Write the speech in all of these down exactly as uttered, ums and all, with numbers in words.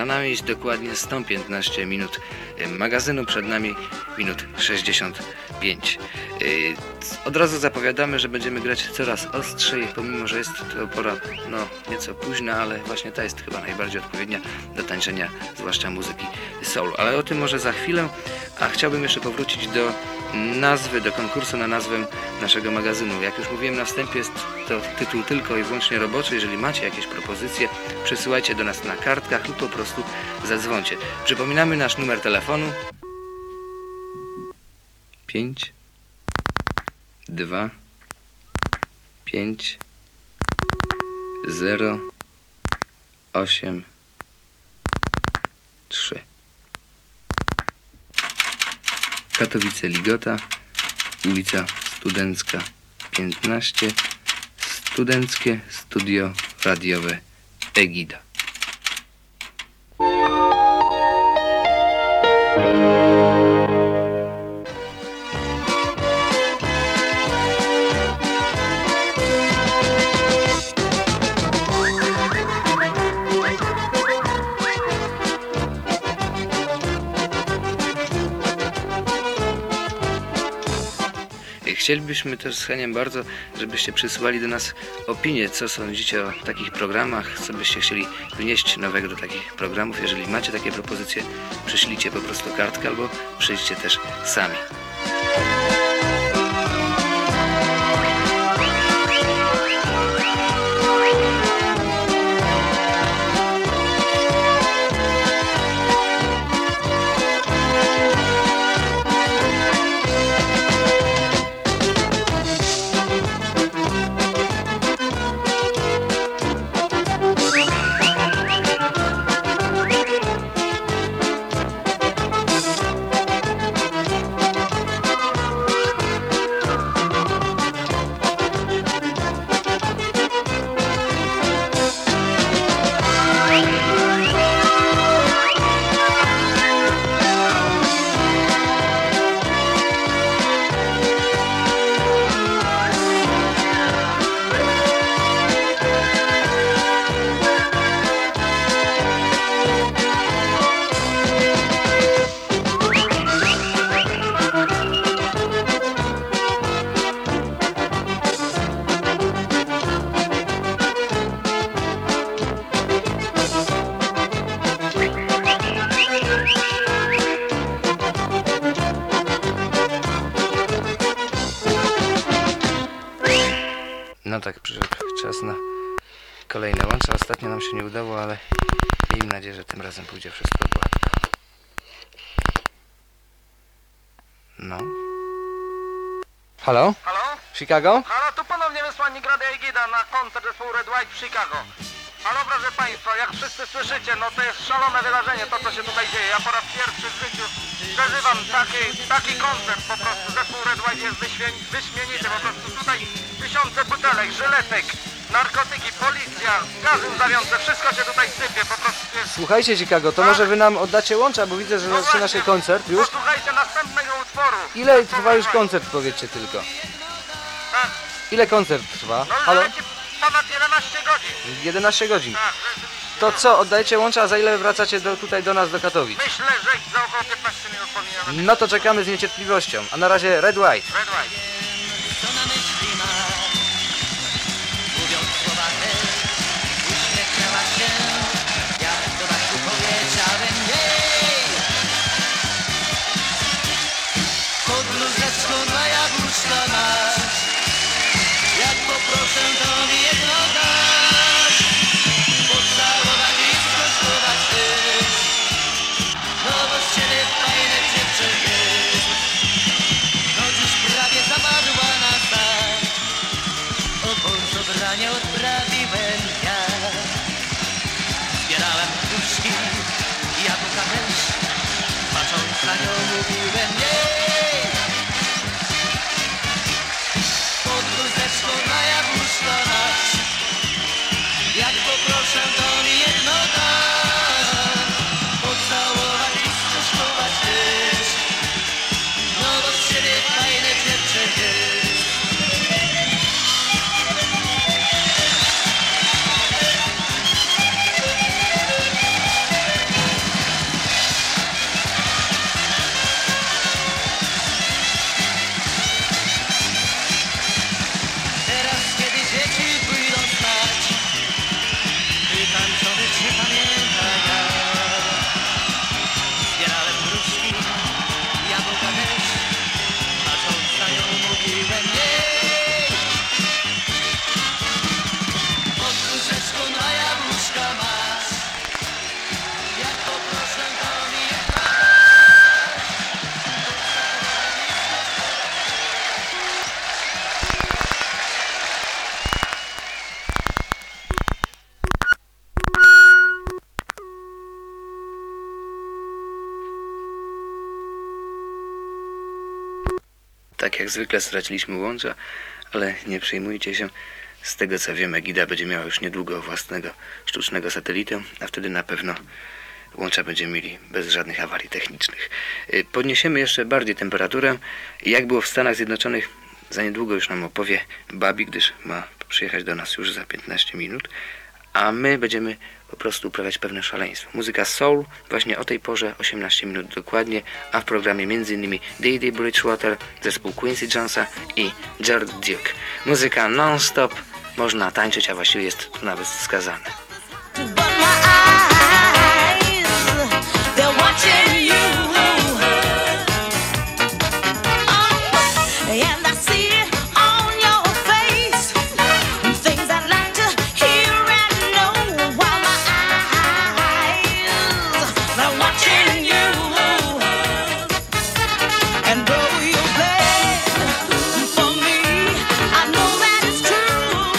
Za nami dokładnie sto piętnaście minut magazynu, przed nami minut sześćdziesiąt pięć. Od razu zapowiadamy, że będziemy grać coraz ostrzej, pomimo że jest to pora no nieco późna, ale właśnie ta jest chyba najbardziej odpowiednia do tańczenia, zwłaszcza muzyki soul. Ale o tym może za chwilę, a chciałbym jeszcze powrócić do nazwy, do konkursu na nazwę naszego magazynu. Jak już mówiłem na wstępie, jest to tytuł tylko i wyłącznie roboczy. Jeżeli macie jakieś propozycje, przesyłajcie do nas na kartkach lub po prostu zadzwońcie. Przypominamy nasz numer telefonu pięć dwa pięć zero osiem trzy. Katowice Ligota, ulica Studencka piętnaście, Studenckie Studio Radiowe Egida. Chcielibyśmy też z chęcią bardzo, żebyście przysłali do nas opinie, co sądzicie o takich programach, co byście chcieli wnieść nowego do takich programów. Jeżeli macie takie propozycje, przyślijcie po prostu kartkę albo przyjdźcie też sami. No tak, przyszedł czas na kolejne łącze. Ostatnio nam się nie udało, ale miejmy nadzieję, że tym razem pójdzie wszystko gładko. No. Halo? Halo? Chicago? Halo, tu ponownie wysłannik Radia Egida na koncert zespołu Red White w Chicago. Halo, proszę Państwa, jak wszyscy słyszycie, no to jest szalone wydarzenie to, co się tutaj dzieje. Ja po raz pierwszy w życiu przeżywam taki, taki koncert, po prostu zespół Red White jest wyświę- wyśmienity, po prostu tutaj tysiące butelek, żyletek, narkotyki, policja, gazy łzawiące, wszystko się tutaj sypie, po prostu jest... Słuchajcie, Chicago, to może wy nam oddacie łącza, bo widzę, że No zaczyna się właśnie, koncert już. Posłuchajcie następnego utworu. Ile trwa już koncert, powiedzcie tylko. Tak, Ile koncert trwa? no Halo? leci ponad jedenaście godzin. jedenaście godzin. Tak, rzeczywiście. To co, oddajecie łącza, a za ile wracacie do, tutaj do nas, do Katowic? Myślę, że za około piętnaście minut powinien być No to czekamy z niecierpliwością. A na razie Red White. Red White. Co na myśli masz? Mówiąc słowa te, uśmiechnęła się. Ja do Basiu powiedziałem jej. Pod bluzeczką dwa jabłuszka masz. Jak poproszę, to mi jedno dasz. Pocałować i skosztować też. No bo z ciebie fajne dziewczę jest. No dziś prawie zapadła na stan. O Boże, branie odprawiłem ja. Zbierałem puszki, jabłka też. Patrząc na nią mówiłem jej. Pod bluzeczką na jabłuszka masz. Jak poproszę, to mi jedno da. Pocałować i skosztować też. No bo z ciebie fajne dziewczę jest. tak jak zwykle straciliśmy łącza, ale nie przejmujcie się. Z tego co wiem, Egida będzie miała już niedługo własnego sztucznego satelitę, a wtedy na pewno łącza będziemy mieli bez żadnych awarii technicznych. Y, Podniesiemy jeszcze bardziej temperaturę. Jak było w Stanach Zjednoczonych, za niedługo już nam opowie Babi, gdyż ma przyjechać do nas już za piętnaście minut. A my będziemy po prostu uprawiać pewne szaleństwo. Muzyka soul właśnie o tej porze, osiemnaście minut dokładnie, a w programie m.in. Dee Bridgewater, zespół Quincy Jonesa i George Duke. Muzyka non-stop, można tańczyć, a właściwie jest to nawet wskazane. But my eyes, they're watching you. Oh, and I see it on your face. Things I'd like to hear and know. While my eyes, they're watching you. And though you play for me, I know that it's true.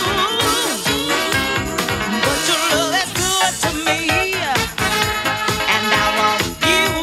But your love is good to me, and I want you.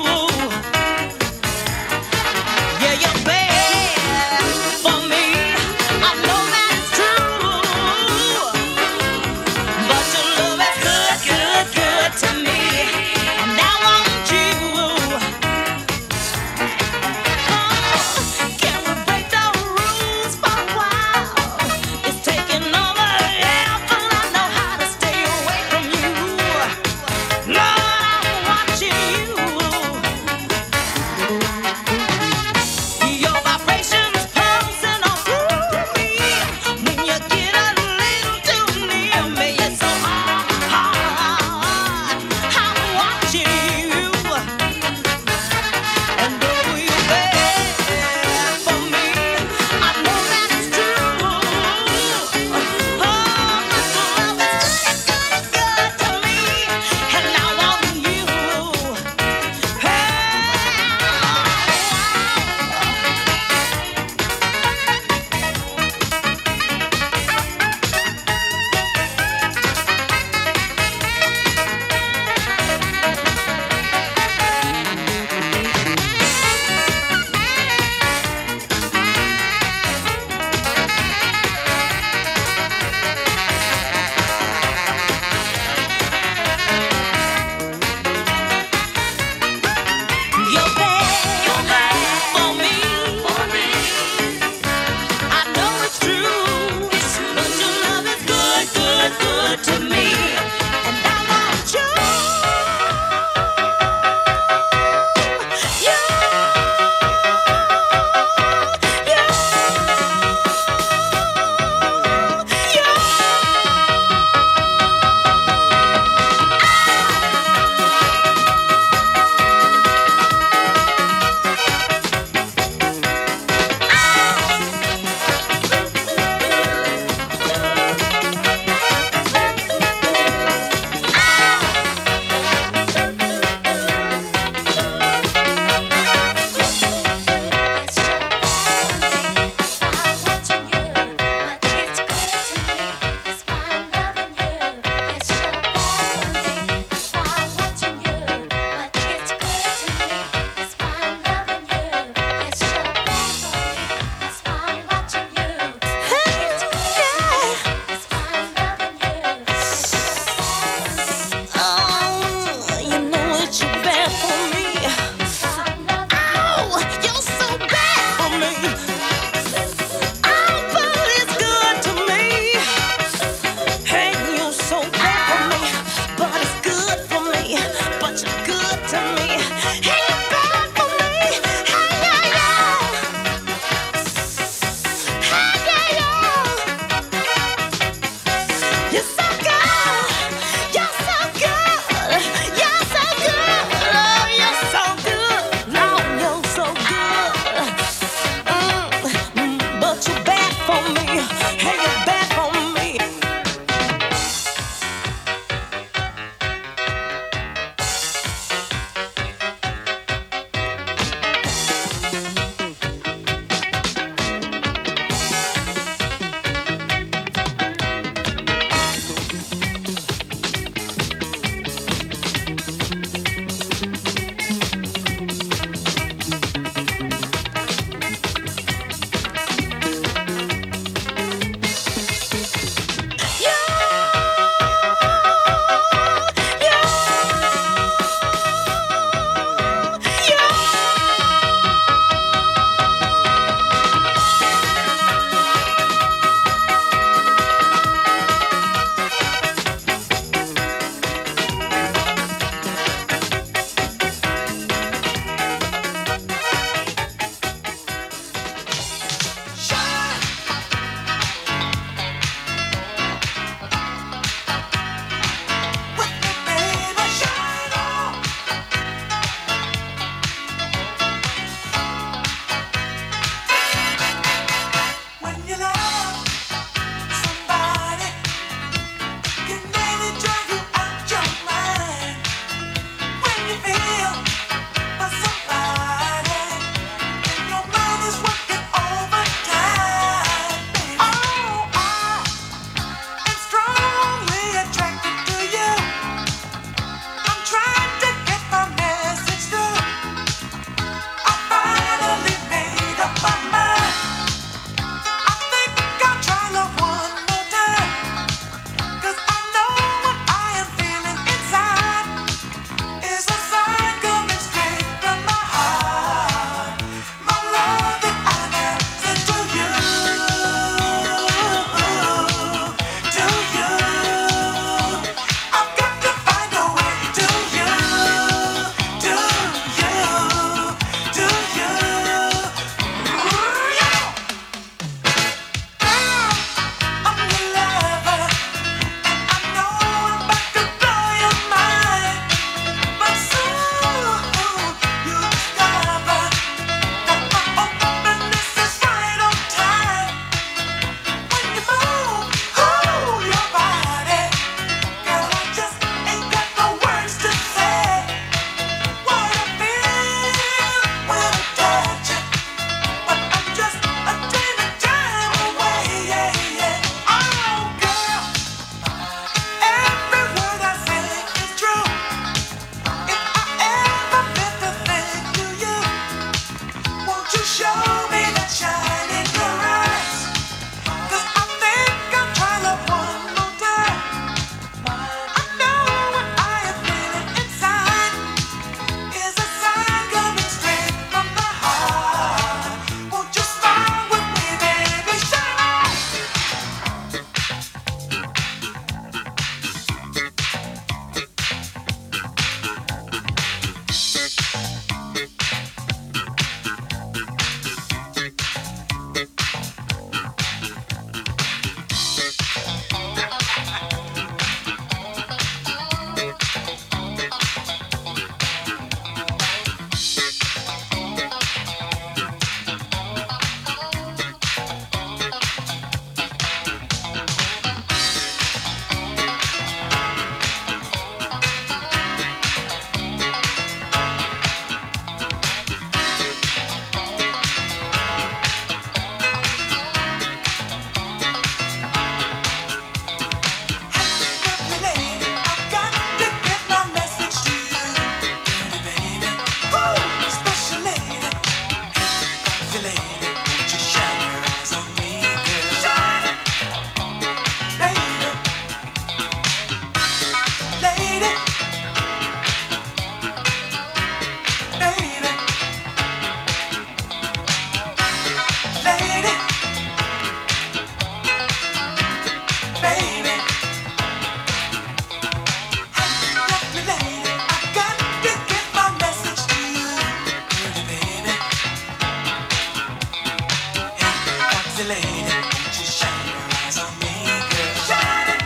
pretty lady, won't you shine your eyes on me, girl? Shine it.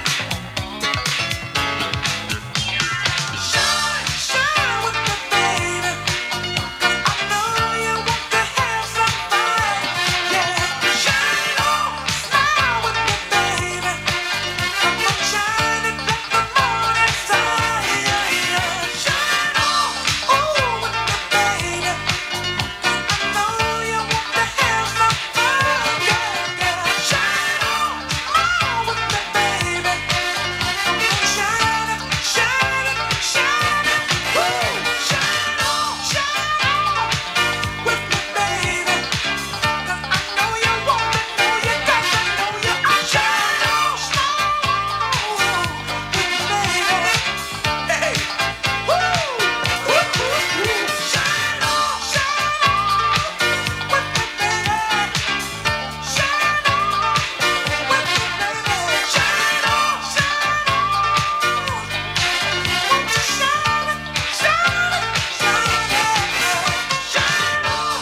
Shine, shine with me, baby. 'Cause I know you want to have some fun. Yeah, shine on, smile with me, baby. Come on, shine it like the morning sun. Yeah, yeah. Shine on, ooh, with me, baby. 'Cause I know you want to have some fun. Yeah, yeah. Shine on, smile with me, baby. Come on, shine it, shine it, shine it. Woo! Shine on, shine on with me, baby. 'Cause I know you want it, know you got to know you. I shine on, smile with me, baby. Hey, woo, woo, woo, woo. Shine on, shine on with me, baby. Shine on with me, baby. Shine on, shine on. Won't you shine it, shine it, shine it, shine on.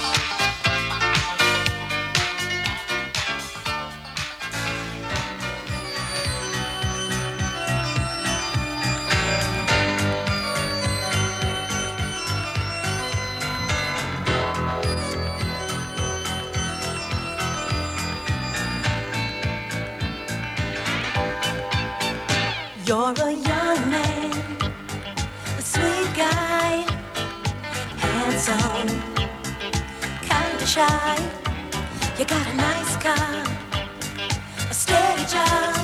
You're a young man, a sweet guy, handsome, kinda shy. You got a nice car, a steady job,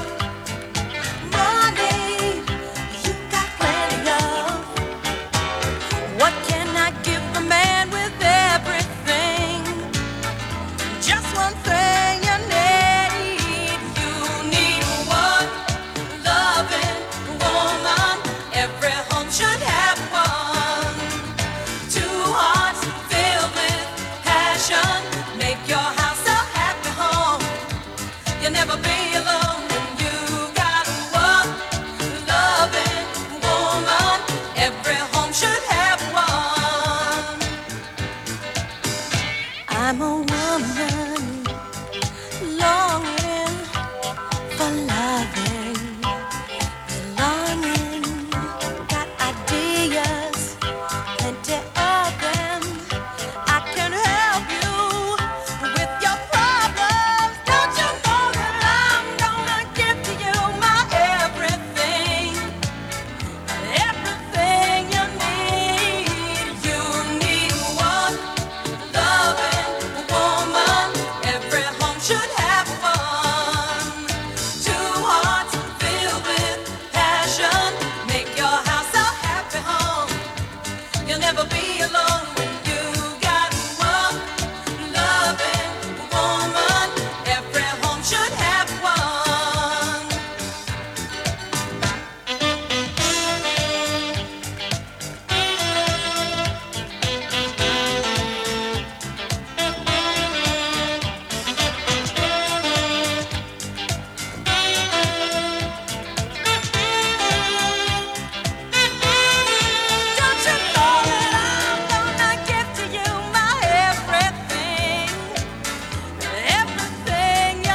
money you got plenty of. What can I give the man with everything? Just one thing you need. You need one loving woman. Every home should have one. Two hearts filled with passion. Make your house a happy home. You'll never be alone when you got one loving woman. Every home should have one. I'm a woman longing for loving, belonging. Got ideas, plenty of them. I can help you with your problems. Don't you know that I'm gonna give to you my everything, everything you need. You need one loving woman. Every home should have one. Two hearts filled with passion. Make your house a happy home. You'll never be alone when you got one loving woman. Every home should have one. Don't you know that I'm gonna give to you my everything, everything you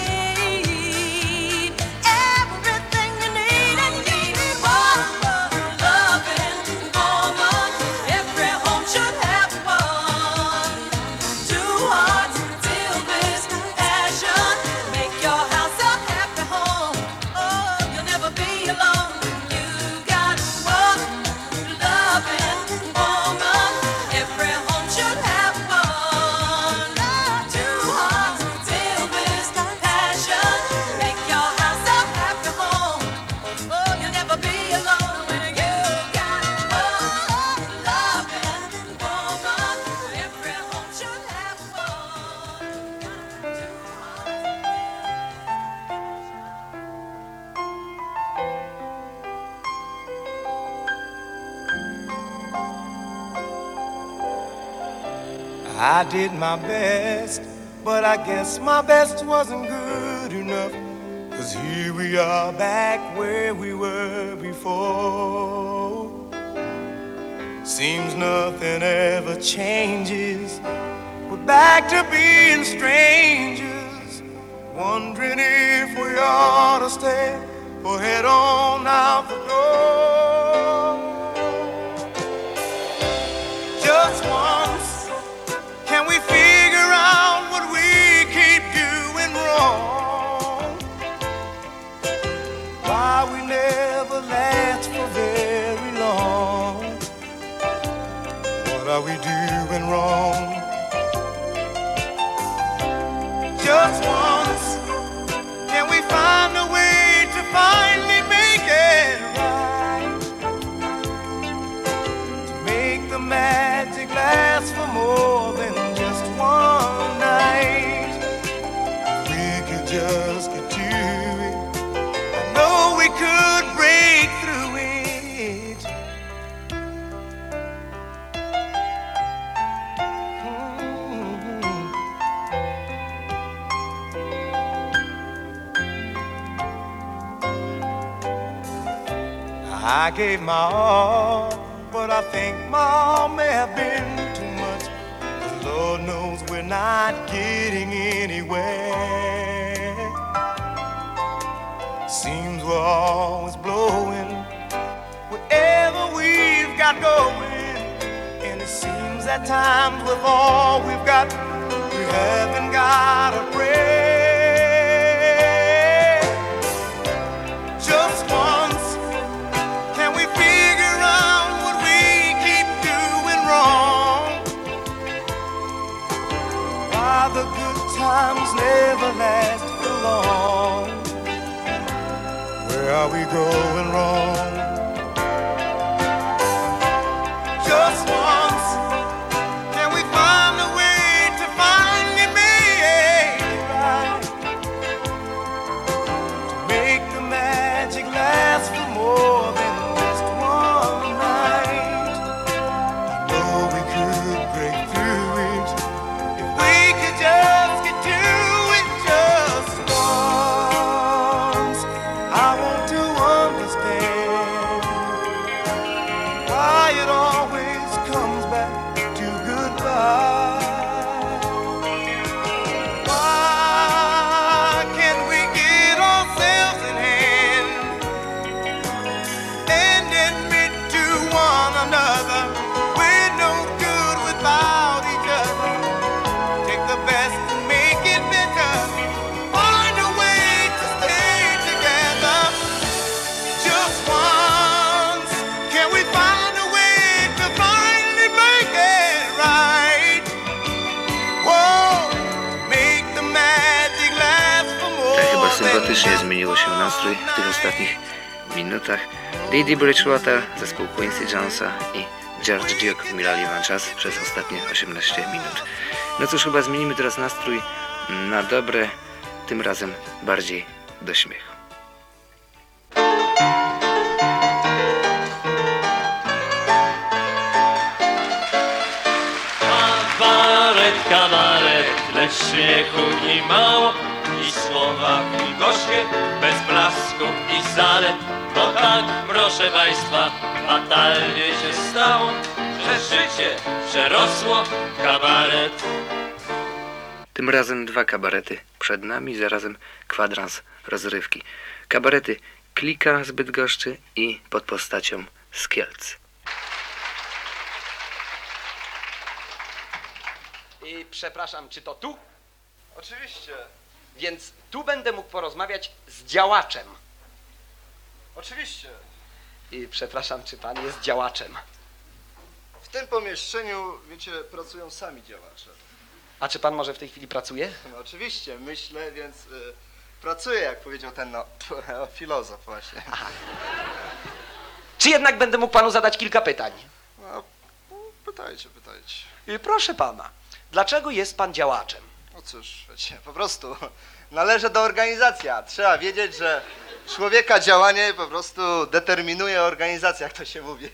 need, everything you need, and you need one loving woman. Every home should have one. Two hearts filled with passion. Make your house a happy home. Oh, you'll never be alone when you got one loving woman. Every home should have one. Two hearts filled with passion. Make your house a happy home. Oh, you'll never be alone when you got one loving woman. Every home should have one. I did my best, but I guess my best wasn't good enough. 'Cause here we are back where we were before. Seems nothing ever changes. We're back to being strangers. ought to stay or head on out the door. Just once, can we figure out what we keep doing wrong? Why we never last for very long? What are we doing wrong? Just once, can we find a way to finally make it right? To make the magic last for more than just one night. If we could just get to it, I know we could break through it. Mm-hmm. I gave my all, but I think my all may have been too much. 'Cause Lord knows we're not getting anywhere. Seems we're always blowing whatever we've got going. And it seems at times with all we've got, we haven't got a prayer. Just once, can we figure out what we keep doing wrong? Why the good times never last for long? Where are we going wrong? Just once, can we find a way to finally make it right? To make the magic last for more than just one night. I know we could break through it if we could just get to it just once. I want to understand why it always comes back to goodbye. Why can't we get ourselves in hand and admit to one another we're no good without each other? Take the best and make it better. Find a way to stay together. Just once, can we find a way to finally make it right? Whoa, make the magic last for more Tak chyba than sympatycznie just zmieniło się nastrój w tych ostatnich minutach. Dee Bridgewater, zespół Quincy Jonesa i George Duke milali wam czas przez ostatnie osiemnaście minut. No cóż, chyba zmienimy teraz nastrój na dobre, tym razem bardziej do śmiechu. Kabaret, kabaret, lecz śmiechu i mało, i słowa i gorzkie, bez blasku i zalet. Bo tak, proszę państwa, fatalnie się stało, że życie przerosło kabaret. Tym razem dwa kabarety przed nami, zarazem kwadrans rozrywki. Kabarety Klika z Bydgoszczy i Pod postacią z Kielc. I przepraszam, czy to tu? Oczywiście, Więc tu będę mógł porozmawiać z działaczem. oczywiście. I przepraszam, czy pan jest działaczem? W tym pomieszczeniu, wiecie, pracują sami działacze. A czy pan może w tej chwili pracuje? No, oczywiście, myślę, więc y, pracuję, jak powiedział ten no, filozof właśnie. Czy jednak będę mógł panu zadać kilka pytań? No, pytajcie, pytajcie. I proszę pana, dlaczego jest pan działaczem? No cóż, wiecie, po prostu należę do organizacji, a trzeba wiedzieć, że człowieka działanie po prostu determinuje organizacja, jak to się mówi.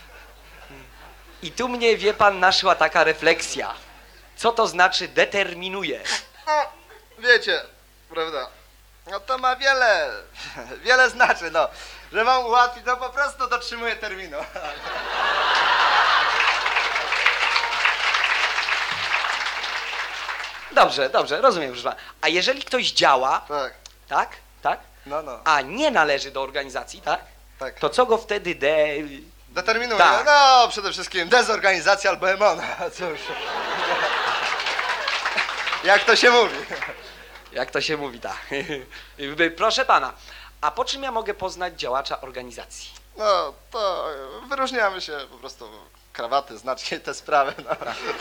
I tu mnie, wie pan, naszła taka refleksja. Co to znaczy determinuje? No, wiecie, prawda, no to ma wiele, wiele znaczy, no, że wam ułatwić, no po prostu dotrzymuję terminu. Dobrze, dobrze, rozumiem, proszę pana. A jeżeli ktoś działa, Tak, tak, tak? No, no, A nie należy do organizacji, tak? tak. To co go wtedy de... Determinuje. Tak. No, przede wszystkim dezorganizacja albo emona. Cóż. Jak to się mówi? Jak to się mówi, tak. Proszę pana, a po czym ja mogę poznać działacza organizacji? No, to wyróżniamy się po prostu krawaty, znacznie te sprawy. No.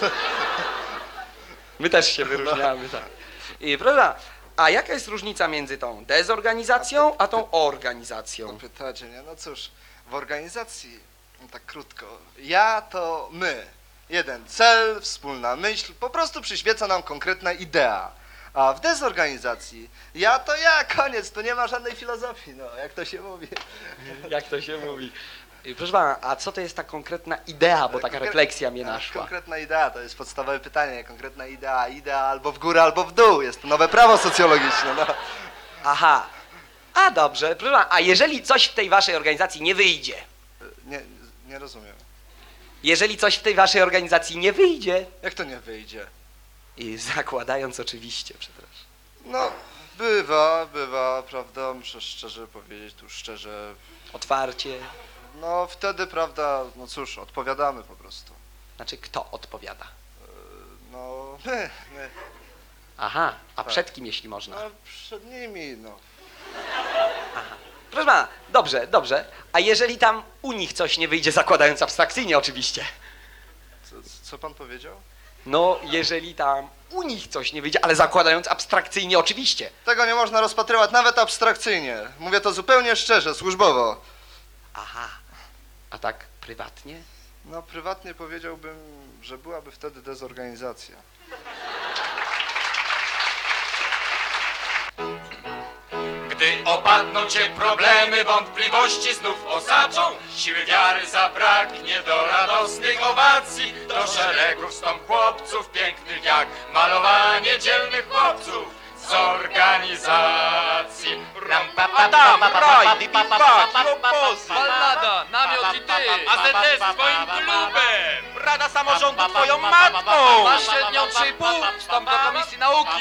My też się wyróżniamy, tak. I proszę pana, a jaka jest różnica między tą dezorganizacją, a tą organizacją? Pytacie, nie? No cóż, w organizacji, no tak krótko, ja to my. Jeden cel, wspólna myśl, po prostu przyświeca nam konkretna idea. A w dezorganizacji, ja to ja, koniec, tu nie ma żadnej filozofii, no, jak to się mówi. Jak to się mówi? I proszę pana, a co to jest ta konkretna idea, bo taka Konkre- refleksja mnie A, naszła. Konkretna idea, to jest podstawowe pytanie, konkretna idea, idea albo w górę, albo w dół, jest to nowe prawo socjologiczne, no. Aha, a dobrze, proszę pana, a jeżeli coś w tej waszej organizacji nie wyjdzie, Nie, nie rozumiem. jeżeli coś w tej waszej organizacji nie wyjdzie, Jak to nie wyjdzie? i zakładając oczywiście, przepraszam. No, bywa, bywa, prawda, muszę szczerze powiedzieć, tu szczerze, Otwarcie, no wtedy, prawda, no cóż, odpowiadamy po prostu. znaczy kto odpowiada? No, my, my, Aha, a Tak. przed kim, jeśli można? no przed nimi, no. Proszę pana, dobrze, dobrze, a jeżeli tam u nich coś nie wyjdzie, zakładając abstrakcyjnie oczywiście, Co, co pan powiedział? no jeżeli tam u nich coś nie wyjdzie, ale zakładając abstrakcyjnie oczywiście. Tego nie można rozpatrywać nawet abstrakcyjnie. Mówię to zupełnie szczerze, służbowo. Aha, a tak prywatnie? No, prywatnie powiedziałbym, że byłaby wtedy dezorganizacja. Gdy opadną cię problemy, wątpliwości znów osaczą, siły wiary zabraknie do radosnych owacji, do szeregu wstąp chłopców pięknych jak malowanie dzielnych chłopców z organizacji. Adam, raj, biwak, obozy, Ballada, namiot i ty, A Z S twoim klubem, Rada Samorządu twoją matką! masz średnią trzy i pół, wstąp do Komisji Nauki.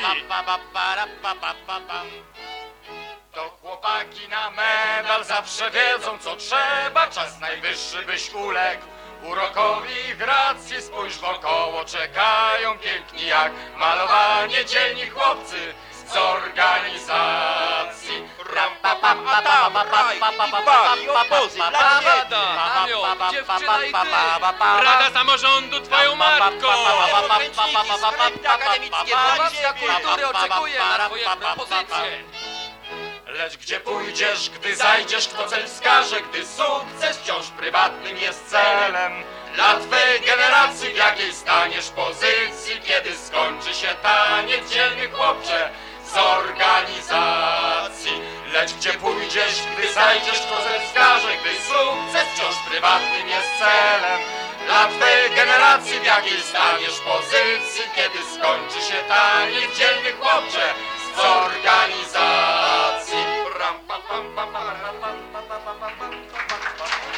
To chłopaki na medal zawsze wiedzą co trzeba, czas najwyższy byś uległ urokowi ich racji. Spójrz wokoło, czekają piękni jak malowanie dzielni chłopcy z organizacji. Adam, raj, biwak, obozy, dla mnie! namiot, dziewczyna i ty, Rada Samorządu twoją matką. akademickie, Bawacja kultury oczekuje na twoje propozycje. Lecz gdzie pójdziesz, gdy zajdziesz, kto cel wskaże, gdy sukces wciąż prywatnym jest celem dla twej generacji, w jakiej staniesz pozycji, kiedy skończy się taniec dzielny chłopcze z organizacji. Lecz gdzie pójdziesz, gdy zajdziesz, kto cel wskaże, gdy sukces wciąż prywatnym jest celem dla twej generacji, w jakiej staniesz pozycji, kiedy skończy się taniec dzielny chłopcze z organizacji. Ram, pam, pam, pam, pam, ram, pam, pam, pam, pam, pam, pam, pam, pam.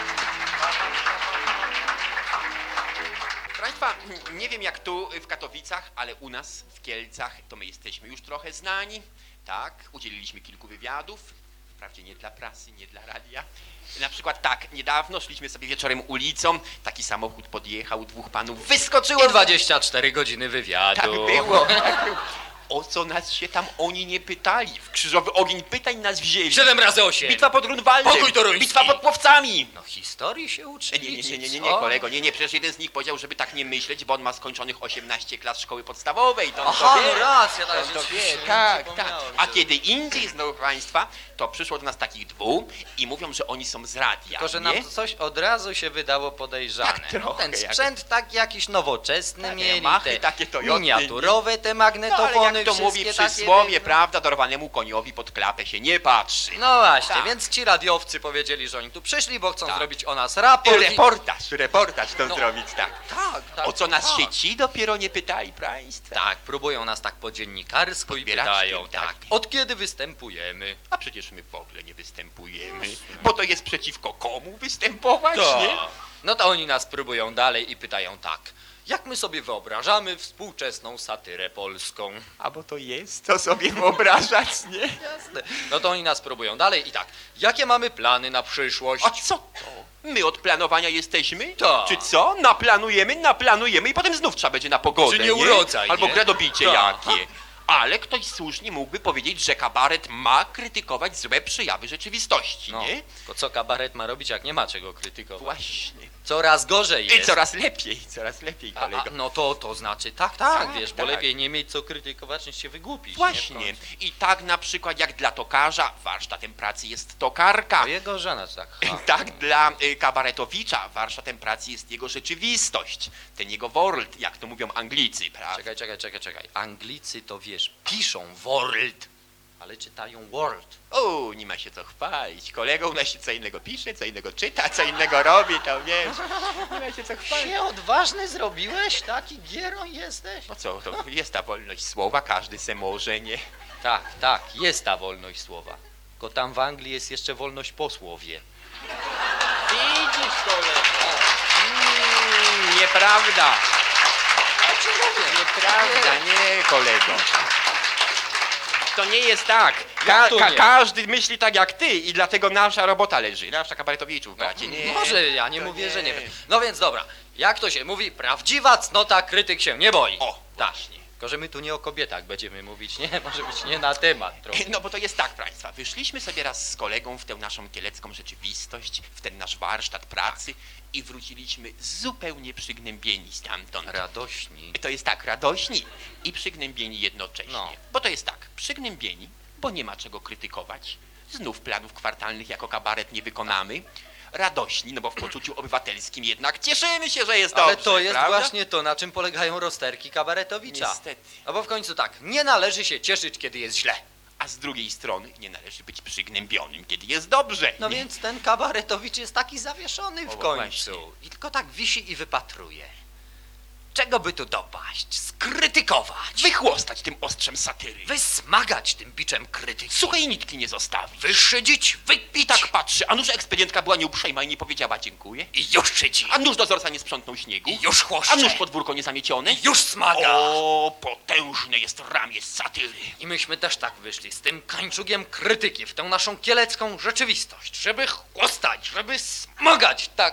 Proszę Państwa, nie wiem jak tu w Katowicach, ale u nas w Kielcach to my jesteśmy już trochę znani. Tak, udzieliliśmy kilku wywiadów, wprawdzie nie dla prasy, nie dla radia. Na przykład tak, niedawno szliśmy sobie wieczorem ulicą, taki samochód podjechał, dwóch panów wyskoczyło. I dwadzieścia cztery godziny wywiadu. Tak było, tak było. O co nas się tam oni nie pytali? W krzyżowy ogień pytań nas wzięli. siedem razy osiem. Bitwa pod Grunwaldem, Pokój toruński. bitwa pod Płowcami. No historii się uczy. Nie, nie, nie, nie, nie, nie, kolego, nie, nie, przecież jeden z nich powiedział, żeby tak nie myśleć, bo on ma skończonych osiemnaście klas szkoły podstawowej, to on Aha, to no wie. racja, To tak, on to wie, rzeczywiście, nie tak, tak. przypomniałem A sobie. kiedy indziej, znowu Państwa, to przyszło do nas takich dwóch i mówią, że oni są z radia, Tylko, że nie? nam coś od razu się wydało podejrzane. Tak trochę, Ten jak- sprzęt tak jakiś nowoczesny Takie mieli, Yamahy, te takie Toyoty. miniaturowe, te No magnetofony, ale jak to mówi wszystkie takie, przysłowie, no. prawda, dorwanemu koniowi pod klapę się nie patrzy. No właśnie, Tak. więc ci radiowcy powiedzieli, że oni tu przyszli, bo chcą Tak. zrobić o nas raport. i- Reportaż, reportaż to No. zrobić, tak. Tak, tak. O co nas tak. się ci dopiero nie pytali Państwa? Tak, próbują nas tak po dziennikarstwu i Podbieraczkiem, pytają, tak. tak, od kiedy występujemy? A przecież my w ogóle nie występujemy, bo to jest przeciwko komu występować, To. nie? No to oni nas próbują dalej i pytają tak, Jak my sobie wyobrażamy współczesną satyrę polską? A bo to jest, to sobie wyobrażać, nie? Jasne. No to oni nas próbują dalej i tak. Jakie mamy plany na przyszłość? A co to? My od planowania jesteśmy? Tak. Czy co? Naplanujemy, naplanujemy i potem znów trzeba będzie na pogodę, Czy nie urodzaj, Albo nie? gradobicie Tak. jakie. Ale ktoś słusznie mógłby powiedzieć, że kabaret ma krytykować złe przejawy rzeczywistości, No, nie? to co kabaret ma robić, jak nie ma czego krytykować? Właśnie. Coraz gorzej I jest. coraz lepiej, coraz lepiej, A, kolego. a, no to, to znaczy tak, tak, Tak, wiesz, bo tak. lepiej nie mieć co krytykować, niż się wygłupić. Właśnie. Nie? W końcu. I tak na przykład jak dla tokarza warsztatem pracy jest tokarka. A jego żona tak. Ha. Tak dla y, kabaretowicza warsztatem pracy jest jego rzeczywistość, ten jego world, jak to mówią Anglicy, prawda? Czekaj, czekaj, czekaj, czekaj. Anglicy to wiesz, piszą world, ale czytają world. O, nie ma się co chwalić. Kolega u nas się co innego pisze, co innego czyta, co innego robi, to wiesz. Nie ma się co chwalić. Się odważny zrobiłeś? Taki gieroń jesteś? No co, to jest ta wolność słowa, każdy se może, nie? Tak, tak, jest ta wolność słowa. Tylko tam w Anglii jest jeszcze wolność po słowie. Widzisz, kolego? Mm, nieprawda. Nieprawda, nie, kolego. To nie jest tak. Ka Jak to ka nie? każdy myśli tak jak ty i dlatego nasza robota leży. Nasza kabaretowiczów, bracie. Nie. Może ja nie to mówię, że nie wiem. nie. No więc dobra, jak to się mówi, prawdziwa cnota krytyk się nie boi. O, tak. właśnie. Tylko, że my tu nie o kobietach będziemy mówić, nie? Może być nie na temat trochę. No bo to jest tak, proszę państwa, wyszliśmy sobie raz z kolegą w tę naszą kielecką rzeczywistość, w ten nasz warsztat pracy i wróciliśmy zupełnie przygnębieni stamtąd. Radośni. To jest tak, radośni i przygnębieni jednocześnie. No. Bo to jest tak, przygnębieni, bo nie ma czego krytykować, znów planów kwartalnych jako kabaret nie wykonamy, radośni, no bo w poczuciu obywatelskim jednak cieszymy się, że jest Ale dobrze, to jest prawda? właśnie to, na czym polegają rozterki kabaretowicza. Niestety. No bo w końcu tak, nie należy się cieszyć, kiedy jest źle. A z drugiej strony nie należy być przygnębionym, kiedy jest dobrze. No nie? więc ten kabaretowicz jest taki zawieszony w O, końcu. właśnie. I tylko tak wisi i wypatruje. Czego by tu dopaść? Skrytykować. Wychłostać tym ostrzem satyry. Wysmagać tym biczem krytyki. Suchej nitki nie zostawić. Wyszydzić, wypić. I tak patrzy, a nuż ekspedientka była nieuprzejma i nie powiedziała dziękuję. I już szydzi. A nuż dozorca nie sprzątnął śniegu. I już chłoszcze. A nuż podwórko nie zamiecione. I już smaga. O, potężne jest ramię satyry. I myśmy też tak wyszli z tym kańczugiem krytyki w tę naszą kielecką rzeczywistość, żeby chłostać, żeby smagać, tak.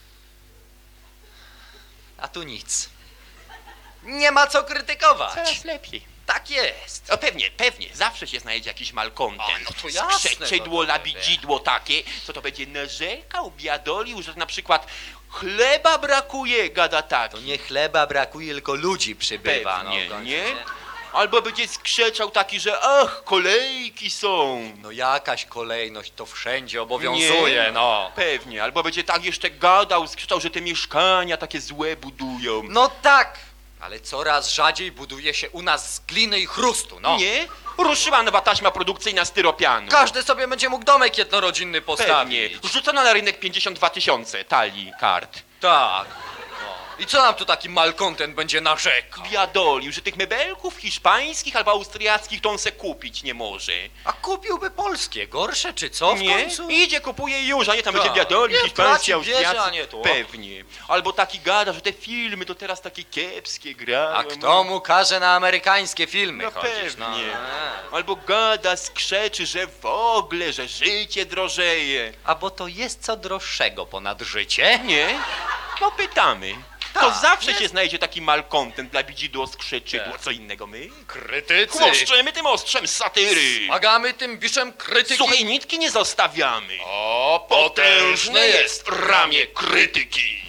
A tu nic. Nie ma co krytykować. Coraz lepiej. Tak jest. O, pewnie, pewnie, zawsze się znajdzie jakiś malkontent. A, no to jasne, Skrzeczydło, no to labidzidło takie, co to będzie narzekał, biadolił, że na przykład chleba brakuje, gada tak. To nie chleba brakuje, tylko ludzi przybywa. Pewnie, no, w końcu, nie? Albo będzie skrzeczał taki, że ach, kolejki są. No jakaś kolejność to wszędzie obowiązuje, Nie? no. Pewnie, albo będzie tak jeszcze gadał, skrzyczał, że te mieszkania takie złe budują. No tak, ale coraz rzadziej buduje się u nas z gliny i chrustu, no. Nie? Ruszyła nowa taśma produkcyjna styropianu. Każdy sobie będzie mógł domek jednorodzinny Pewnie. postawić. Rzucono na rynek pięćdziesiąt dwa tysiące talii kart. Tak. No. I co nam tu taki malkontent będzie narzekał? Biadolił, że tych mebelków hiszpańskich albo austriackich to on se kupić nie może. A kupiłby polskie, gorsze czy co w Nie? końcu? Idzie, kupuje i już, a nie tam Tak. będzie biadolił, Nie, hiszpańscy, traci, bierze, austriacy. a nie tu. Pewnie. Albo taki gada, że te filmy to teraz takie kiepskie grają. A kto mu każe na amerykańskie filmy No chodzić? pewnie. No. Albo gada, skrzeczy, że w ogóle, że życie drożeje. A bo to jest co droższego ponad życie? Nie? No pytamy. To Tak, zawsze jest. się znajdzie taki malkontent dla widzidło, skrzeczydło. Tak. Co innego my? Krytycy! Chłoszczymy tym ostrzem satyry. Smagamy tym biczem krytyki! Suchej nitki nie zostawiamy. O, Potężne jest ramię krytyki.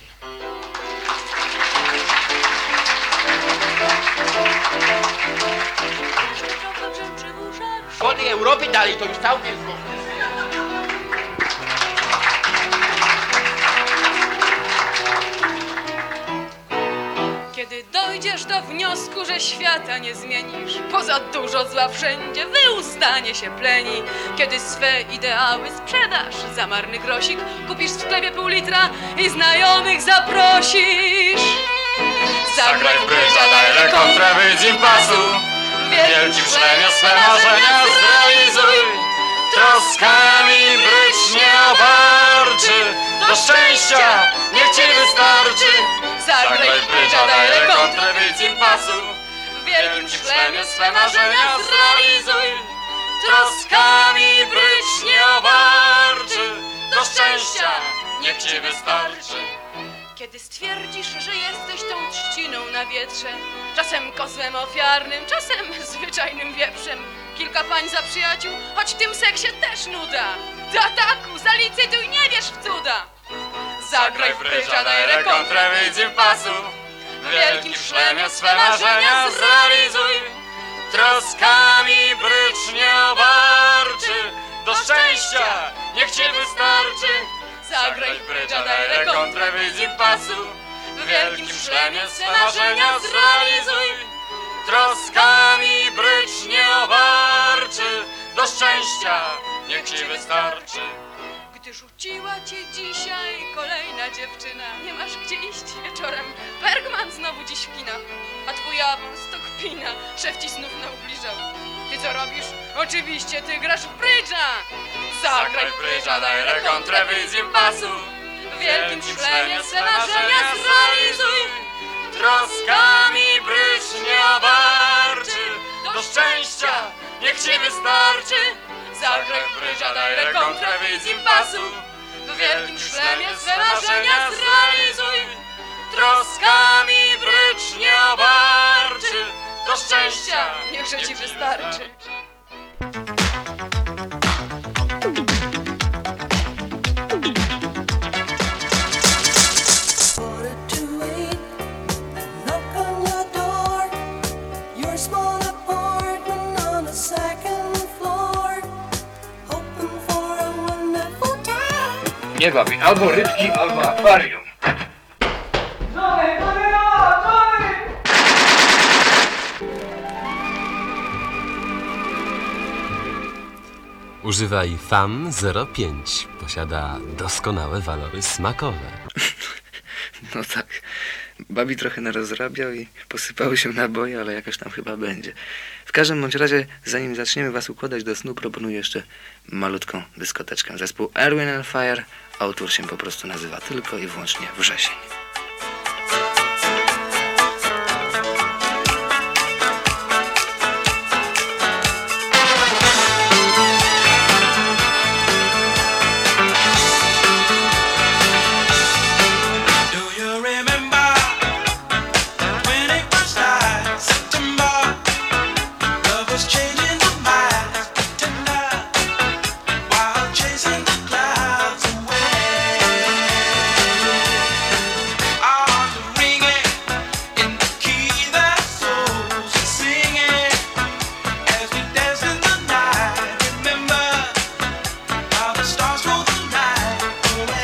Po tej Europie dalej to już całkiem zgodne. Kiedy dojdziesz do wniosku, że świata nie zmienisz, poza dużo zła wszędzie, wyuzdanie się pleni. Kiedy swe ideały sprzedasz za marny grosik, kupisz w sklepie pół litra i znajomych zaprosisz. Zagraj w brydża, daj rekontrę z impasu. Wielkim szlemie swe marzenia zrealizuj. Troskami brydż nie obarczy. Do szczęścia niech ci wystarczy. Zagraj w brydża, daj rekontrę, wyjdź impasu. w wielkim szlemie swe marzenia zrealizuj. Troskami brycz nie obarczy, do szczęścia niech ci wystarczy. Kiedy stwierdzisz, że jesteś tą trzciną na wietrze, czasem kozłem ofiarnym, czasem zwyczajnym wieprzem, kilka pań za przyjaciół, choć w tym seksie też nuda. Do ataku, zalicytuj, nie wierz w cuda. Zagraj w brydża, daj rekontrę, wyjdź impasu. W wielkim szlemie swe marzenia zrealizuj. Troskami brycz nie obarczy, do szczęścia niech ci wystarczy. Zagraj w brydża, daj rekontrę, kontrę, wyjdź impasu. W wielkim szlemie swe marzenia zrealizuj. Troskami brycz nie obarczy, do szczęścia niech ci wystarczy. Gdy rzuciła cię dzisiaj kolejna dziewczyna, nie masz gdzie iść wieczorem, Bergman znowu dziś w kinach, a twój awans to kpina, szef ci znów naubliżał. Ty co robisz? Oczywiście ty grasz w brydża! Zagraj w brydża, daj rekontrę, wyjdź z impasu, w wielkim szlemie swe marzenia zrealizuj. Troskami brycz nie obarczy, do szczęścia niech ci wystarczy. Zagraj w brydża, daj rekontrę, wyjdź z impasu, w wielkim szlemie swe marzenia zrealizuj. Troskami brycz nie obarczy, do szczęścia Niechże ci wystarczy. Quarter to eight, knock on your door. Your small apartment on the second floor, hoping for a wonderful time. Nie bawi, albo rybki, albo akwarium. Używaj F A M zero pięć. Posiada doskonałe walory smakowe. No tak. Babi trochę narozrabiał i posypały się naboje, ale jakoś tam chyba będzie. W każdym bądź razie, zanim zaczniemy was układać do snu, proponuję jeszcze malutką dyskoteczkę. Zespół Erwin and Fire, autor się po prostu nazywa tylko i wyłącznie Wrzesień. Do you remember when it was last September? Love was changing the minds of tender while chasing the clouds away. Our hearts were ringing in the key that souls are singing as we danced in the night. Remember how the stars stole the night away.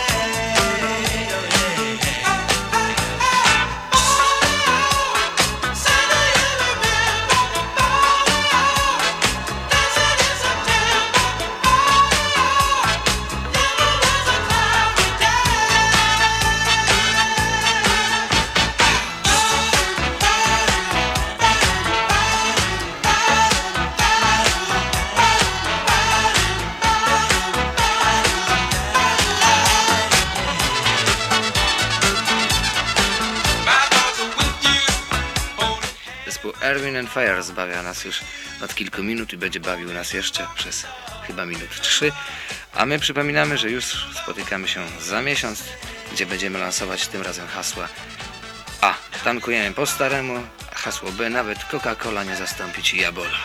Zespół Erwin and Fire zbawia nas już od kilku minut i będzie bawił nas jeszcze przez chyba minut trzy. A my przypominamy, że już spotykamy się za miesiąc, gdzie będziemy lansować tym razem hasła A. Tankujemy po staremu, a hasło B. Nawet Coca-Cola nie zastąpi ci Jabola.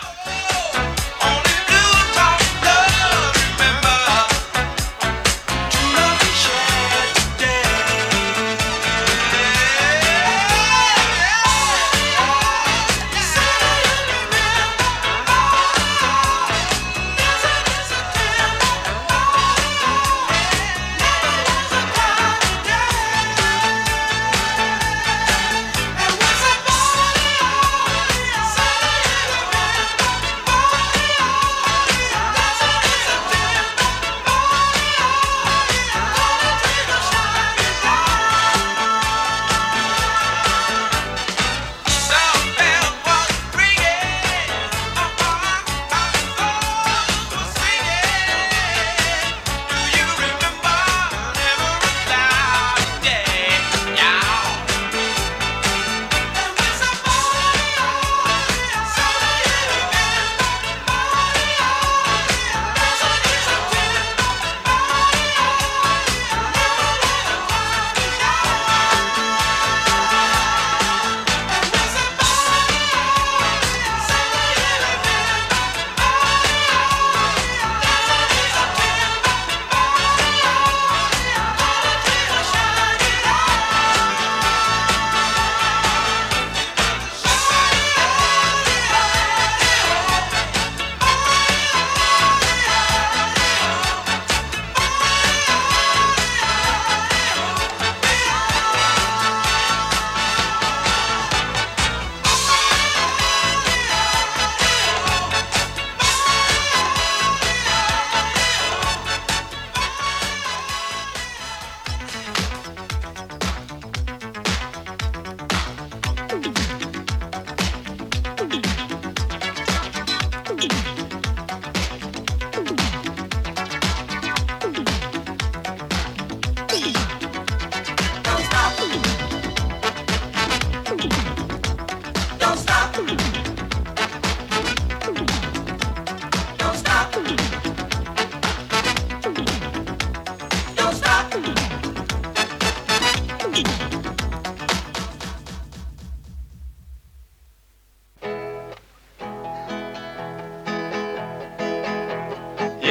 And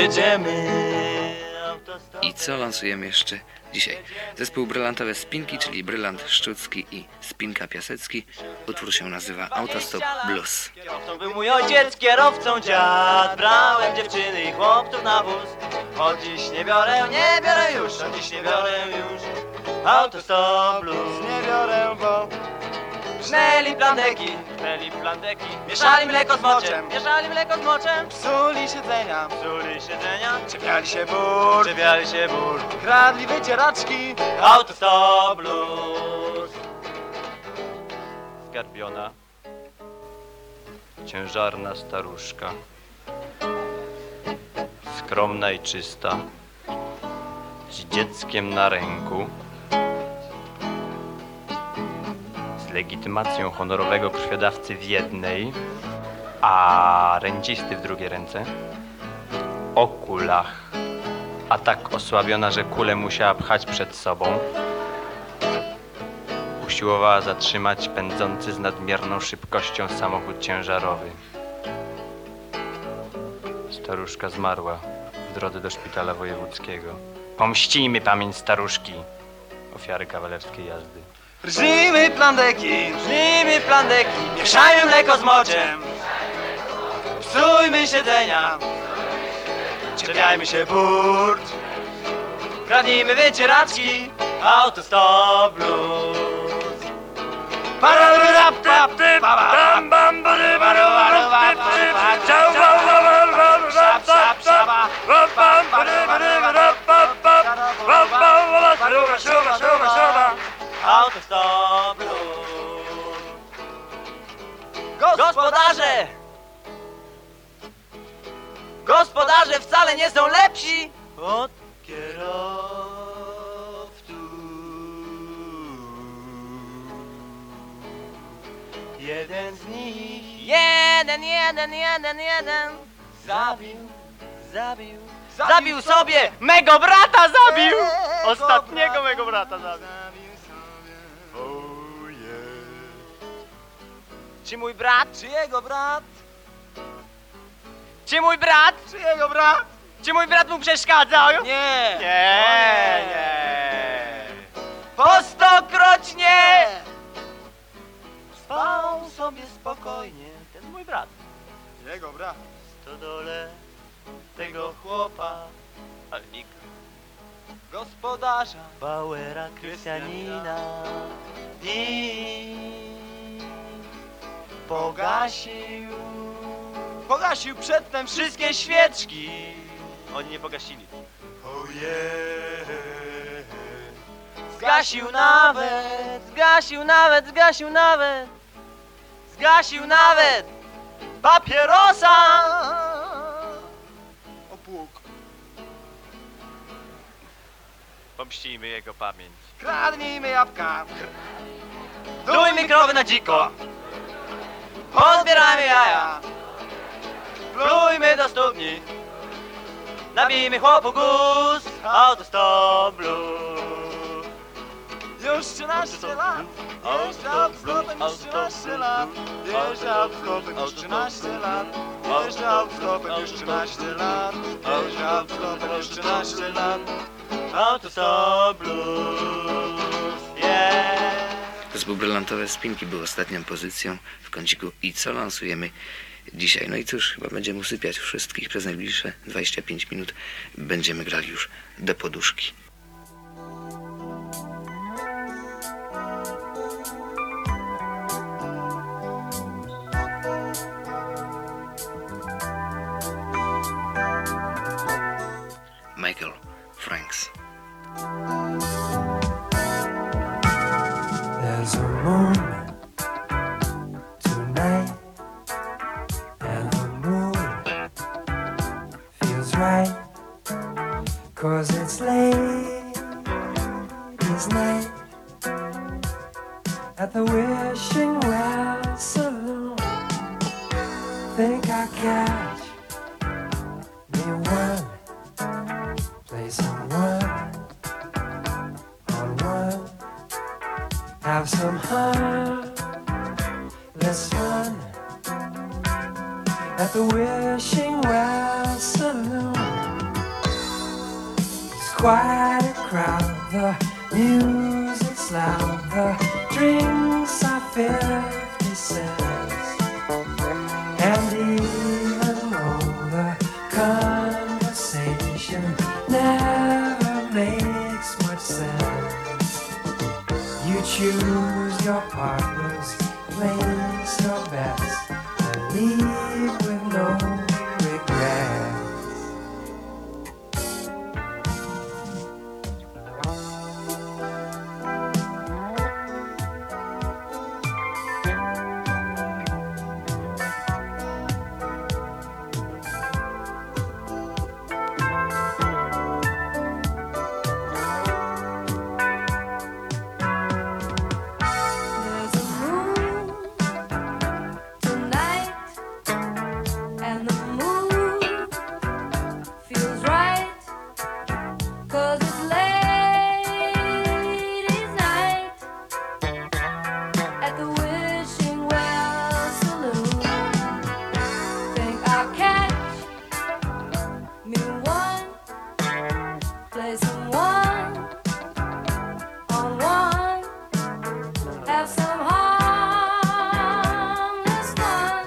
jedziemy. I co lansujemy jeszcze dzisiaj? Zespół Brylantowe Spinki, czyli Brylant Szczucki i Spinka Piasecki. Utwór się nazywa Autostop Blues. Kierowcą był mój ojciec, kierowcą dziad. Brałem dziewczyny i chłopców na wóz. Od dziś nie biorę, nie biorę już, od dziś nie biorę już. Autostop blues nie biorę, bo żnęli plandeki, żnęli plandeki. Mieszali mleko z moczem, mieszali mleko z moczem. Psuli siedzenia, psuli siedzenia. Czepiali się bór, czepiali się bór. Kradli wycieraczki, autostop blues. Zgarbiona, ciężarna staruszka, skromna i czysta, z dzieckiem na ręku, z legitymacją honorowego krwiodawcy w jednej, a rencisty w drugiej ręce, o kulach, a tak osłabiona, że kulę musiała pchać przed sobą. Usiłowała zatrzymać pędzący z nadmierną szybkością samochód ciężarowy. Staruszka zmarła w drodze do szpitala wojewódzkiego. Pomścijmy pamięć staruszki, ofiary kawalerskiej jazdy. Rżymy plandeki, rżymy plandeki, mieszajmy mleko z moczem. Psujmy siedzenia, czepiajmy się burt. Kradnijmy wycieraczki, autostop blues. Autostop blues. Gospodarze! Gospodarze wcale nie są lepsi od kierowców. Jeden z nich, jeden, jeden, jeden, jeden zabił, zabił, zabił sobie mego brata zabił! Ostatniego mego brata zabił. Czy mój brat? Czy jego brat? Czy mój brat? Czy jego brat? Czy mój brat mu przeszkadzał? Nie! Nie, nie! Po stokroć nie! Spał sobie spokojnie ten mój brat. Jego brat? W stodole tego chłopa Alwika, gospodarza Bauera Krystianina i pogasił Pogasił przedtem wszystkie świeczki. Oni nie pogasili. Ojej. Zgasił nawet, zgasił nawet, zgasił nawet, zgasił nawet papierosa. Opłuk. Pomścijmy jego pamięć. Kradnijmy jabłka. Dujmy krowy na dziko. Pozbierajmy jaja. Plujmy do studni. Nabijmy chłopu guz. Autostop blues. Już trzynaście lat. Jeżdżę autostopem już trzynaście lat. Jeżdżę autostopem już trzynaście lat. Jeżdżę autostopem już trzynaście lat. Jeżdżę autostopem już trzynaście lat. Autostop blues. Yeah. Zespół Brylantowe Spinki był ostatnią pozycją w kąciku I co lansujemy dzisiaj. No i cóż, chyba będziemy usypiać wszystkich przez najbliższe dwadzieścia pięć minut. Będziemy grali już do poduszki. Michael Franks. There's a moment tonight, and the moon feels right, 'cause it's late, it's night, at the Wishing Well Saloon. Think I catch me one, play some one on one. Have some heartless fun at the Wishing Well Saloon. quite a crowd. The music's loud. The drinks are fifty cents. And even though the conversation never makes much sense, you choose your partners, place your bets, and leave with no regrets. There's a moon tonight, and the moon feels right, 'cause it's ladies' night at the Wishing Well Saloon. Think I'll catch me one, play some one on one, have some harmless fun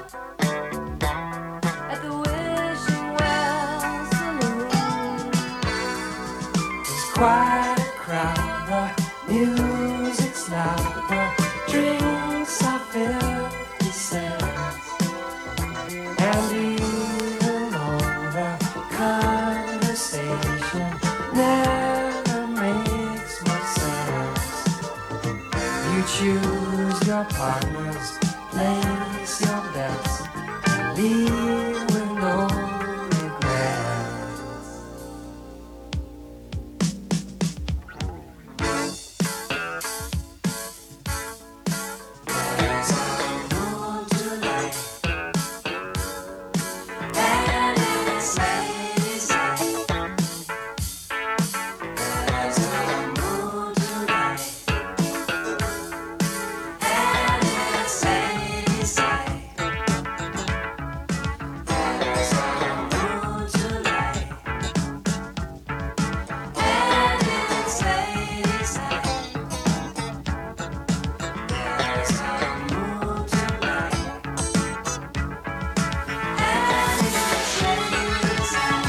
at the Wishing Well Saloon. There's quite a crowd, the music's loud, the drinks are fifty cents. And even though the conversation never makes much sense, you choose your partners, place your bets, and leave with no regrets. There's a moon tonight, and it's ladies' night. There's a moon tonight, and it's ladies' night. There's a moon tonight, and it's ladies' night. There's a moon tonight, and it's ladies' night.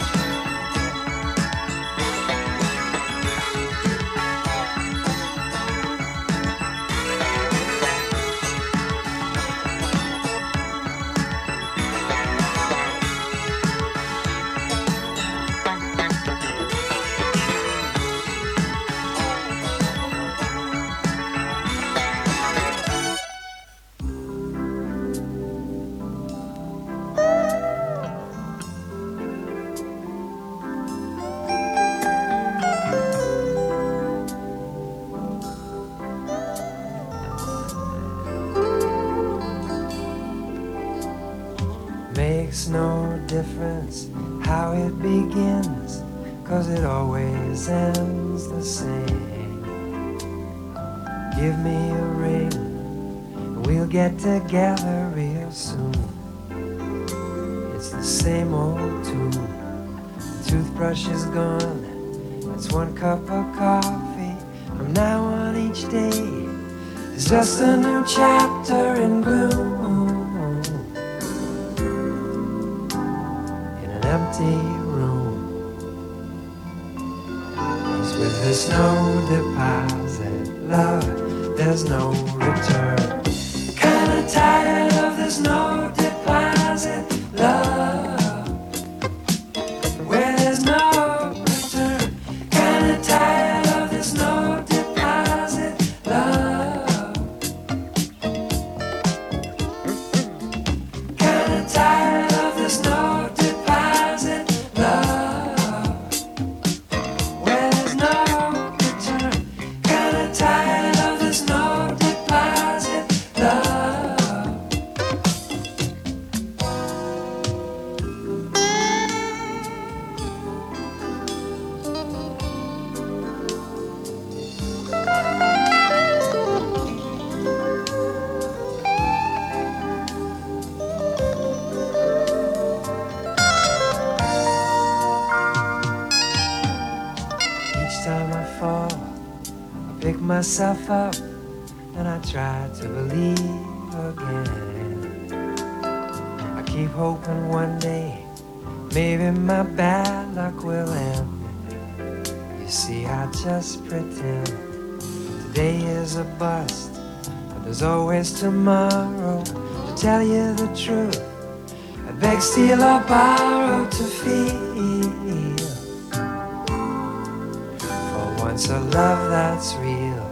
Makes no difference how it begins, 'cause it always ends the same. Give me a ring, and we'll get together real soon. It's the same old tune. Toothbrush is gone, it's one cup of coffee from now on each day. It's just a new chapter in gloom. Empty room. 'Cause with this no deposit, love, there's no return. Kinda tired of this no deposit, love, where there's no return. Kinda tired of this no deposit, love. Kinda tired of this no deposit, love, where there's no return. Kinda tired of this no deposit, love. pick myself up and I try to believe again. I keep hoping one day maybe my bad luck will end. You see, I just pretend today is a bust, but there's always tomorrow. To tell you the truth, I beg, steal, or borrow to feel for once a love that's real.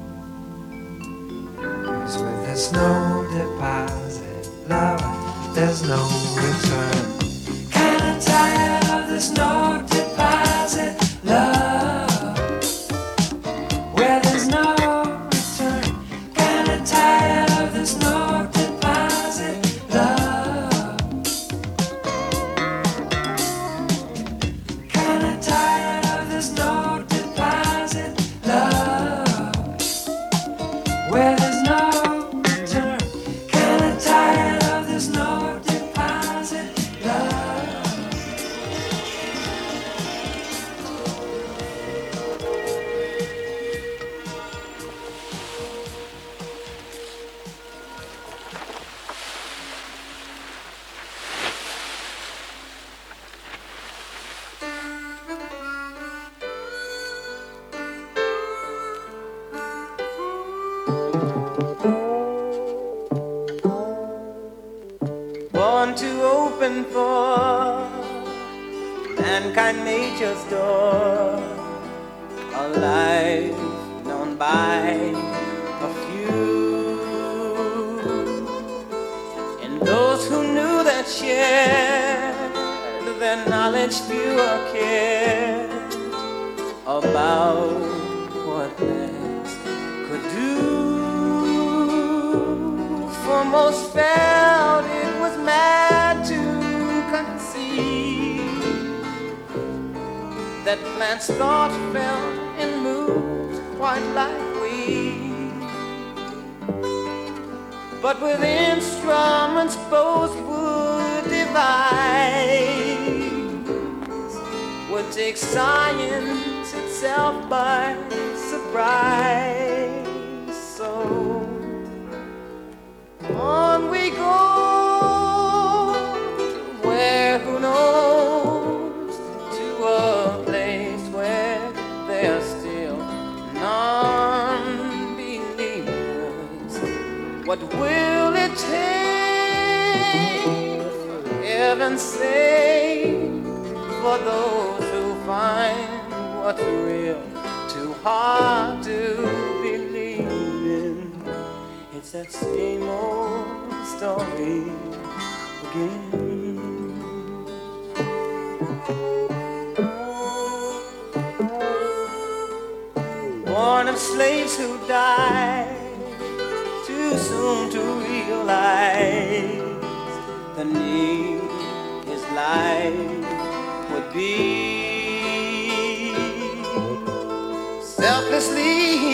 'Cause with there's no deposit, love, there's no return. Kinda tired of this no deposit love, where there's no return. Kinda tired of this no deposit love. Kinda tired of this no deposit love, where there's no return. Kinda tired of this no deposit love. Born to open for mankind nature's door, a life known by a few, and those who knew that shared their knowledge fewer cared about what less could do. For most felt it was mad to conceive that plants thought, felt, and moved quite like we. But with instruments both would devise, would take science itself by surprise. So on we go, where who knows, to a place where there are still non-believers. What will it take, for heaven's sake, for those who find what's real too hard to believe in? It's that same old story again. Born of slaves who died too soon to realize the need his life would be. Selflessly he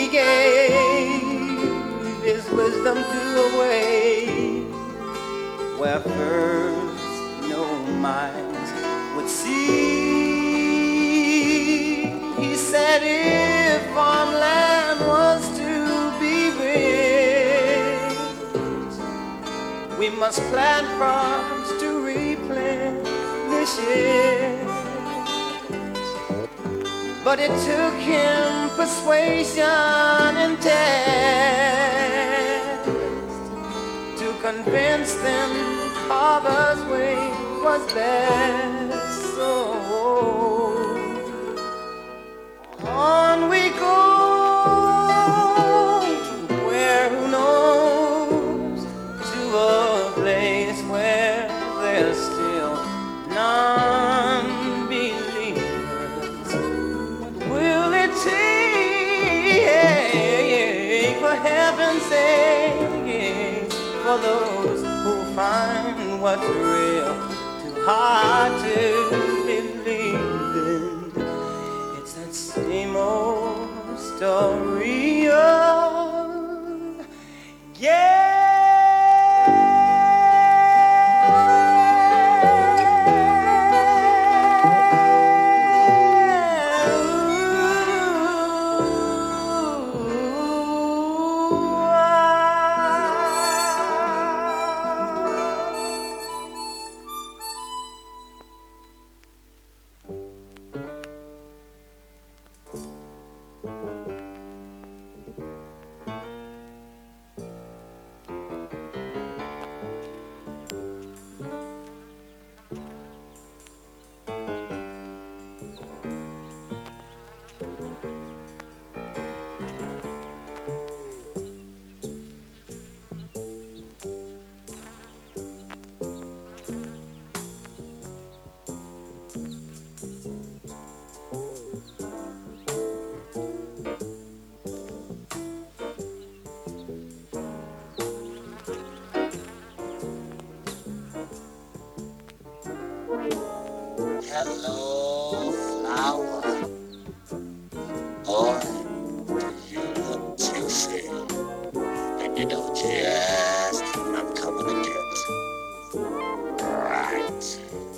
gave his wisdom to a way where first no minds would see. He said if farmland was to be rich, we must plant farms to replenish it. But it took him persuasion and test to convince them Harvard's way was best. So on we go, to where who knows, to a place where there's still non-believers. What will it take, for heaven's sake, for those who find what's real too hard to believe in? It's that same old story of yeah. Hello, flower. Boy, you look tipsy. And you know just who I'm coming to get. Right.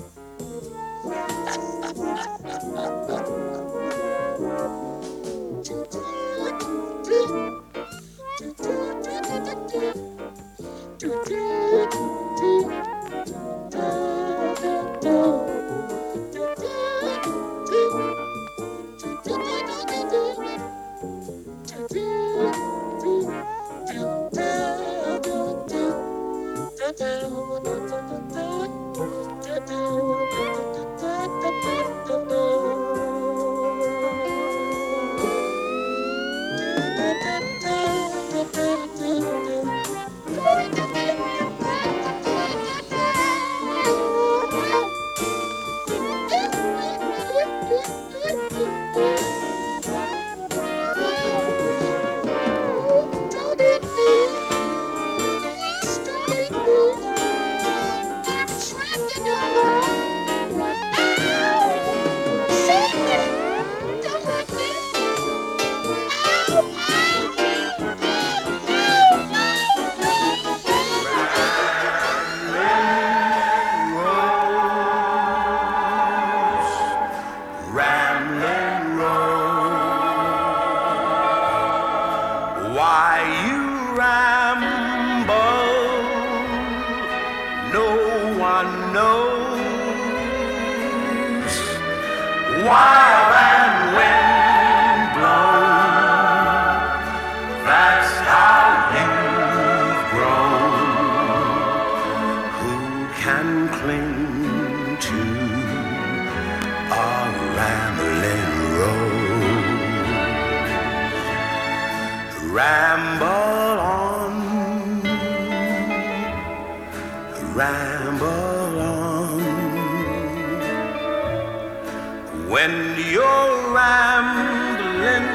Rambling Rose, why you ramble, no one knows. Wild and wind blown, that's how you've grown. Who can cling to a rambling rose? Ramble on, ramble on. When you're rambling,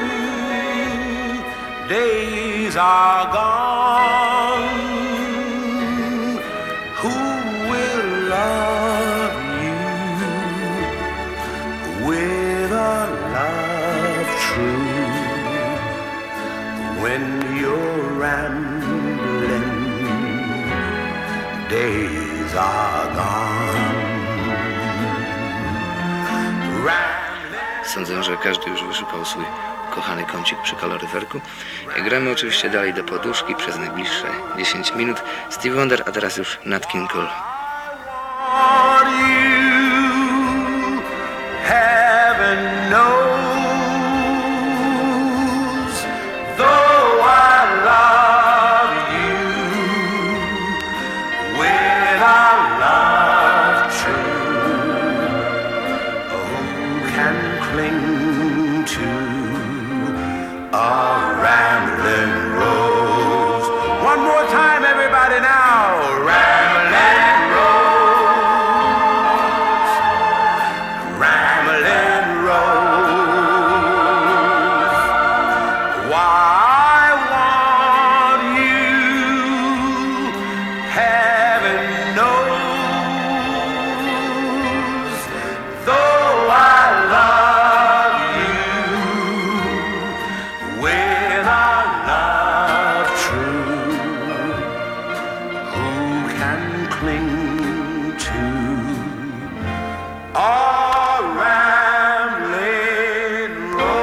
days are gone. Who will love you with a love true? When you're rambling, days are gone. Sądzę, że każdy już wyszukał swój kochany kącik przy kaloryferku. Gramy oczywiście dalej do poduszki przez najbliższe dziesięć minut. Stevie Wonder, a teraz już Nat King Cole. Heaven knows, though I love you with a love true, who can cling to a rambling rose? One more time, everybody now, rambling rose, rambling rose. Why I want you, heaven knows, though I love you with a love true, who can cling to a rambling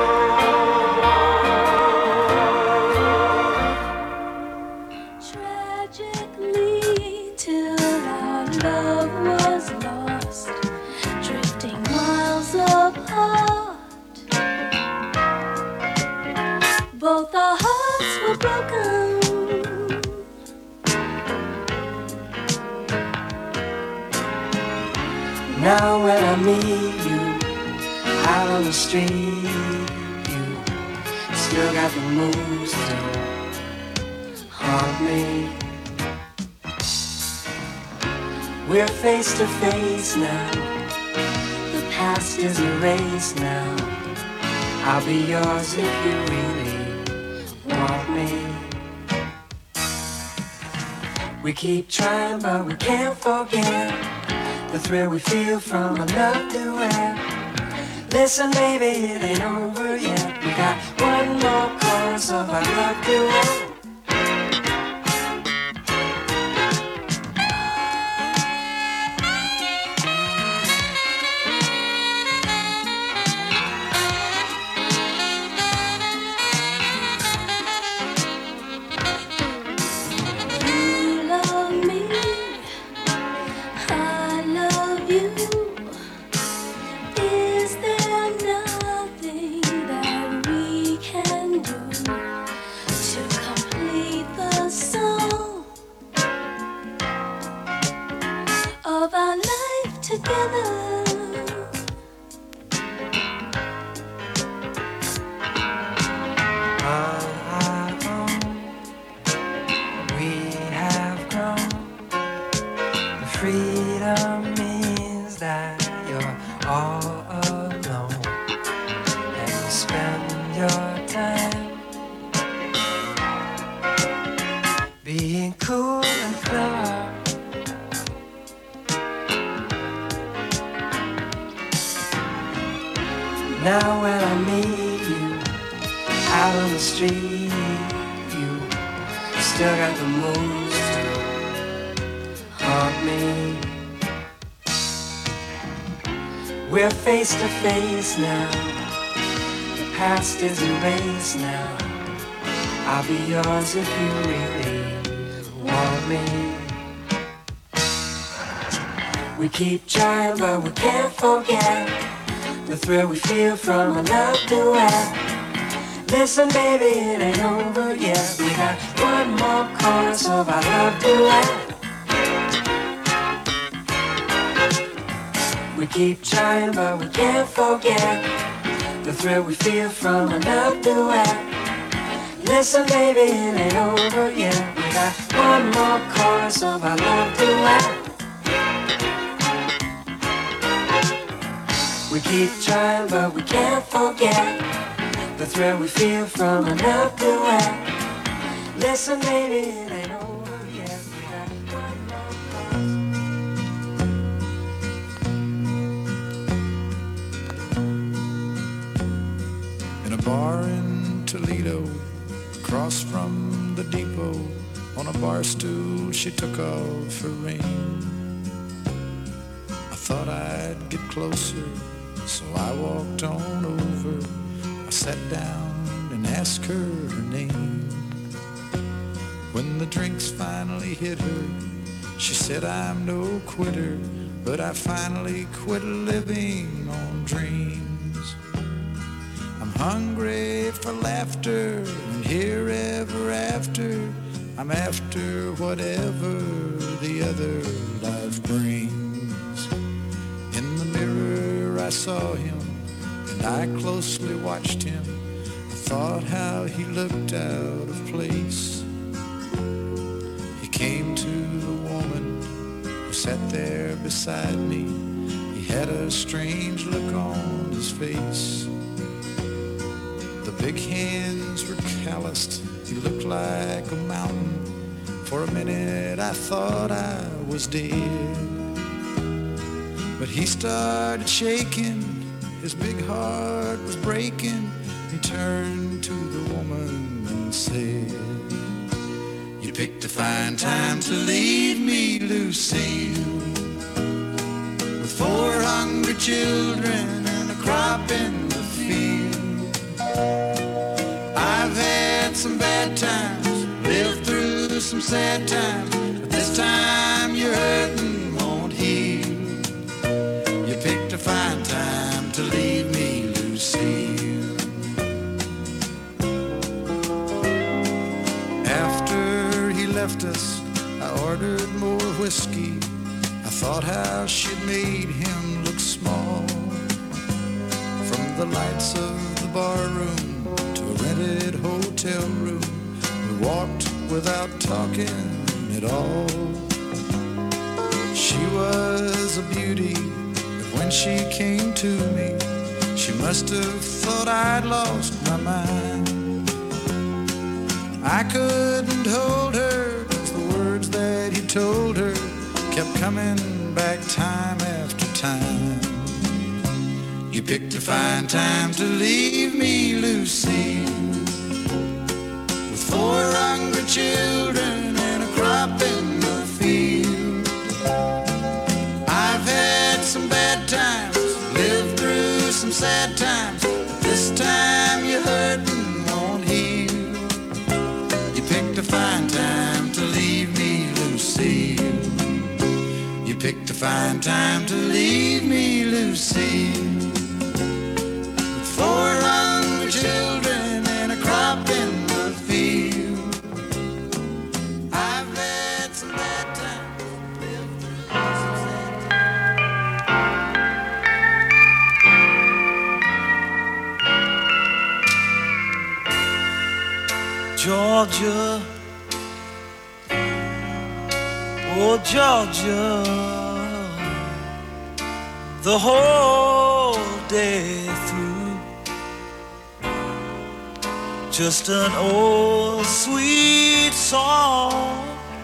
Tragically, till our love was lost, drifting miles apart. Both our hearts were broken. Now when I meet you out on the street, you still got the moves to haunt me. We're face to face now. The past is erased now. I'll be yours if you really want me. We keep trying, but we can't forget the thrill we feel from a love duet. Listen, baby, it ain't over yet. We got one more chorus of our love duet. You love me, I love you. Is there nothing that we can do to complete the song of our life together? On our own, we have grown. The freedom means that you're all alone, and you spend your time being cool and clever. Now when I meet you out on the street, you still got the moves to haunt me. We're face to face now, the past is erased now. I'll be yours if you really want me. We keep trying but we can't forget the thrill we feel from a love duet. Listen, baby, it ain't over yet. We got one more chorus of our love duet. We keep trying, but we can't forget the thrill we feel from a love duet. Listen, baby, it ain't over yet. We got one more chorus of our love duet. We keep trying, but we can't forget the thrill we feel from a love duet. Listen, baby, it ain't over yet. We got one more In a bar in Toledo, across from the depot, on a bar stool she took off her ring. I thought I'd get closer, so I walked on over. I sat down and asked her her name. When the drinks finally hit her, she said, I'm no quitter, but I finally quit living on dreams. I'm hungry for laughter, and here ever after, I'm after whatever the other life brings. In the mirror I saw him, and I closely watched him. I thought how he looked out of place. He came to the woman who sat there beside me. He had a strange look on his face. The big hands were calloused. He looked like a mountain. For a minute I thought I was dead. But he started shaking, his big heart was breaking. He turned to the woman and said, you picked a fine time to leave me, Lucille, with four hungry children and a crop in the field. I've had some bad times, lived through some sad times, but this time you're hurting won't heal. You picked a fine time to leave me, Lucille. After he left us, I ordered more whiskey. I thought how she'd made him look small. From the lights of the bar room to a rented hotel room, we walked without talking at all. She was a beauty, but when she came to me, she must have thought I'd lost my mind. I couldn't hold her, 'cause the words that he told her kept coming back time You picked a fine time to leave me, Lucille, with four hungry children and a crop in the field. I've had some bad times, lived through some sad times, but this time you're hurting won't heal. You picked a fine time to leave me, Lucille. You picked a fine time to leave me, Lucille. Four hungry children and a crop in the field. I've had some bad times, lived through some sad times. Georgia, oh Georgia, the whole day through. Just an old sweet song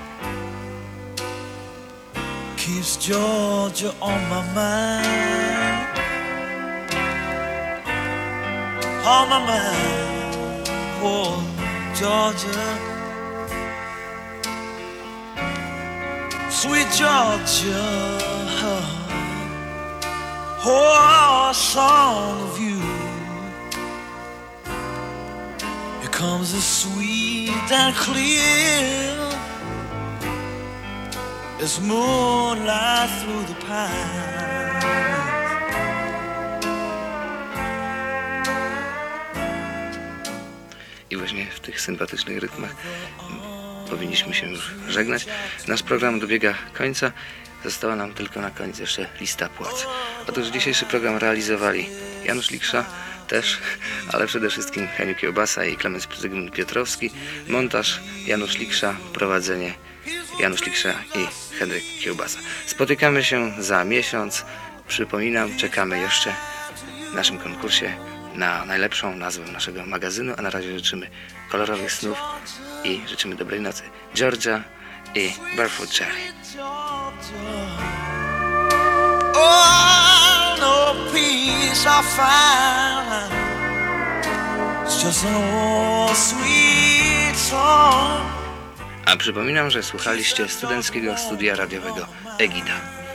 keeps Georgia on my mind, on my mind. Oh, Georgia, sweet Georgia, oh, a song of you comes as sweet and clear as moonlight through the pines. I właśnie w tych sympatycznych rytmach powinniśmy się już żegnać. Nasz program dobiega końca. Została nam tylko na koniec jeszcze lista płac. Otóż dzisiejszy program realizowali Janusz Liksza, też, ale przede wszystkim Heniu Kiełbasa i Klemens Zygmunt Piotrowski. Montaż Janusz Liksza, prowadzenie Janusz Liksza i Henryk Kiełbasa. Spotykamy się za miesiąc. Przypominam, czekamy jeszcze w naszym konkursie na najlepszą nazwę naszego magazynu, a na razie życzymy kolorowych snów i życzymy dobrej nocy. Georgia i Barefoot Cherry. Oh, no peace I find. It's just an old sweet song. A przypominam, że słuchaliście studenckiego studia radiowego Egida.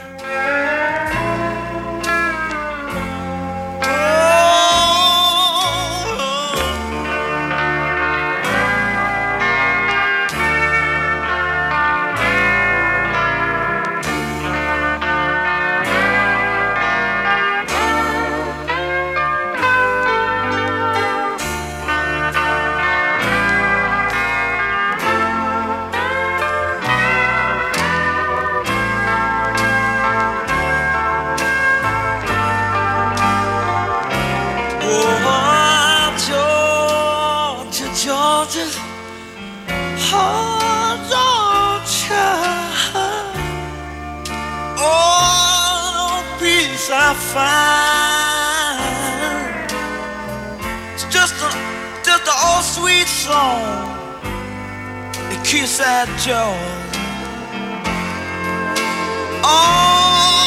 I find it's just a just an old sweet song. It keeps that joy. Oh,